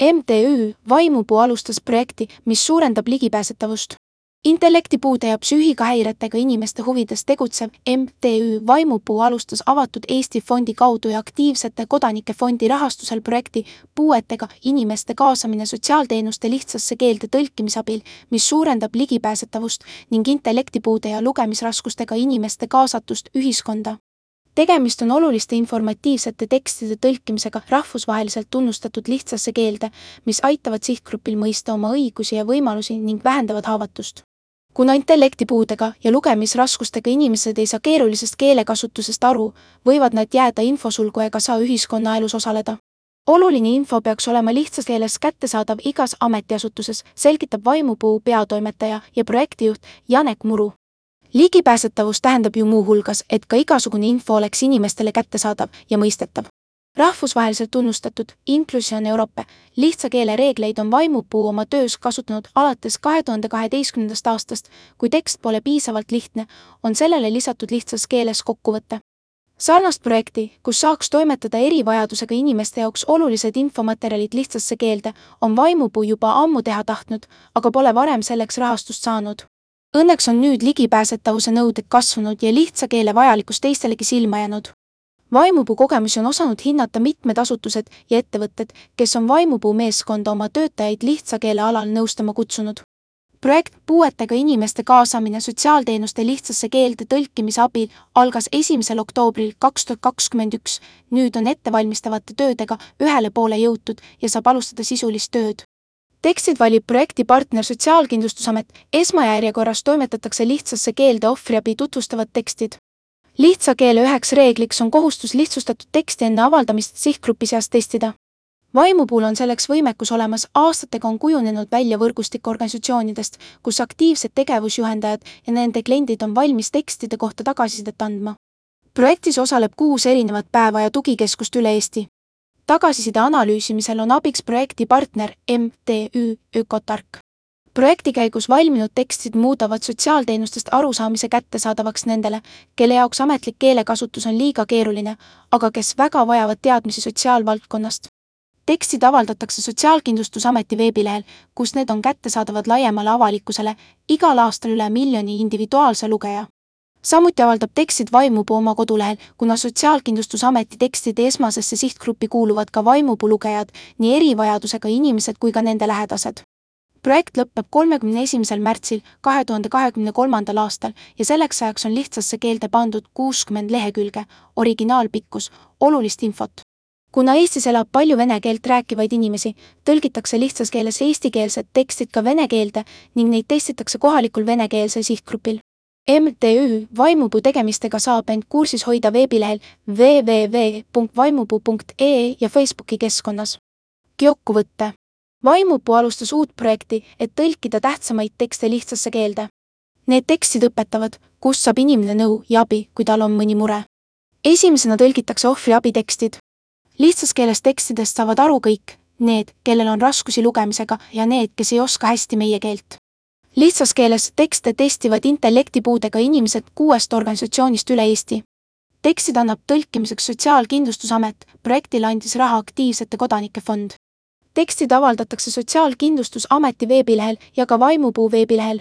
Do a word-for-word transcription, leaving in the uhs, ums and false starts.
M T Ü Vaimupuu alustas projekti, mis suurendab ligipääsetavust. Intellektipuude ja psüühika häiretega inimeste huvides tegutsev M T Ü Vaimupuu alustas avatud Eesti fondi kaudu ja aktiivsete kodanike fondi rahastusel projekti puuetega inimeste kaasamine sotsiaalteenuste lihtsasse keelde tõlkimise abil, mis suurendab ligipääsetavust ning intellektipuude ja lugemisraskustega inimeste kaasatust ühiskonda. Tegemist on oluliste informatiivsete tekstide tõlkimisega rahvusvaheliselt tunnustatud lihtsasse keelde, mis aitavad sihtgrupil mõista oma õigusi ja võimalusi ning vähendavad haavatust. Kuna intellektipuudega ja lugemisraskustega inimesed ei saa keerulisest keelekasutusest aru, võivad nad jääda infosulgu ega saa ühiskonnaelus osaleda. Oluline info peaks olema lihtsas keeles kättesaadav igas ametiasutuses, selgitab Vaimupuu peatoimetaja ja projektijuht Janek Muru. Ligipääsetavus tähendab ju muu hulgas, et ka igasugune info oleks inimestele kättesaadav ja mõistetav. Rahvusvaheliselt tunnustatud Inclusion Europe lihtsa keele reegleid on Vaimupuu oma töös kasutanud alates kahe tuhande kaheteistkümnendast aastast, kui tekst pole piisavalt lihtne, on sellele lisatud lihtsas keeles kokkuvõte. Sarnast projekti, kus saaks toimetada erivajadusega inimeste jaoks olulised infomaterjalid lihtsasse keelde, on Vaimupuu juba ammu teha tahtnud, aga pole varem selleks rahastust saanud. Õnneks on nüüd ligipääsetavuse nõuded kasvanud ja lihtsa keele vajalikkus teistelegi silma jäänud. Vaimupuu kogemusi on osanud hinnata mitmed asutused ja ettevõtted, kes on Vaimupuu meeskonda oma töötajaid lihtsa keele alal nõustama kutsunud. Projekt puuetega inimeste kaasamine sotsiaalteenuste lihtsasse keelde tõlkimise abil algas esimesel oktoobril kaks tuhat kakskümmend üks, nüüd on ettevalmistavate töödega ühele poole jõutud ja saab alustada sisulist tööd. Tekstid valib projekti partner Sotsiaalkindlustusamet, esmajärjekorras toimetatakse lihtsasse keelde ohvriabi tutvustavad tekstid. Lihtsa keele üheks reegliks on kohustus lihtsustatud teksti enne avaldamist sihtgrupi seas testida. Vaimupuul on selleks võimekus olemas, aastatega on kujunenud välja võrgustik organisatsioonidest, kus aktiivsed tegevusjuhendajad ja nende kliendid on valmis tekstide kohta tagasisidet andma. Projektis osaleb kuus erinevat päeva ja tugikeskust üle Eesti. Tagasiside analüüsimisel on abiks projekti partner M T Ü Ökotark. Projekti käigus valminud tekstid muudavad sotsiaalteenustest arusaamise kättesaadavaks nendele, kelle jaoks ametlik keelekasutus on liiga keeruline, aga kes väga vajavad teadmisi sotsiaalvaldkonnast. Tekstid avaldatakse Sotsiaalkindlustusameti veebilehel, kus need on kättesaadavad laiemale avalikkusele, igal aastal üle miljoni individuaalse lugeja. Samuti avaldab tekstid Vaimupuu oma kodulehel, kuna Sotsiaalkindlustusameti tekstide esmasesse sihtgruppi kuuluvad ka Vaimupuu lugejad, nii erivajadusega inimesed kui ka nende lähedased. Projekt lõpeb kolmekümne esimesel märtsil kahe tuhande kahekümne kolmandal aastal ja selleks ajaks on lihtsasse keelde pandud kuuskümmend lehekülge, originaalpikkus, olulist infot. Kuna Eestis elab palju vene keelt rääkivaid inimesi, tõlgitakse lihtsas keeles eestikeelsed tekstid ka vene keelde ning neid testitakse kohalikul venekeelsel sihtgrupil. M T Ü Vaimupuu tegemistega saab end kursis hoida veebilehel w w w punkt vaimupuu punkt e e ja Facebooki keskkonnas. Kokkuvõte. Vaimupuu alustas uut projekti, et tõlkida tähtsamaid tekste lihtsasse keelde. Need tekstid õpetavad, kus saab inimene nõu ja abi, kui tal on mõni mure. Esimesena tõlgitakse ohvri abitekstid. Lihtsas keeles tekstidest saavad aru kõik, need, kellel on raskusi lugemisega ja need, kes ei oska hästi meie keelt. Lihtsas keeles tekste testivad intellektipuudega inimesed kuuest organisatsioonist üle Eesti. Tekstid annab tõlkimiseks Sotsiaalkindlustusamet, projektil andis raha aktiivsete kodanike fond. Tekstid avaldatakse Sotsiaalkindlustusameti veebilehel ja ka Vaimupuu veebilehel.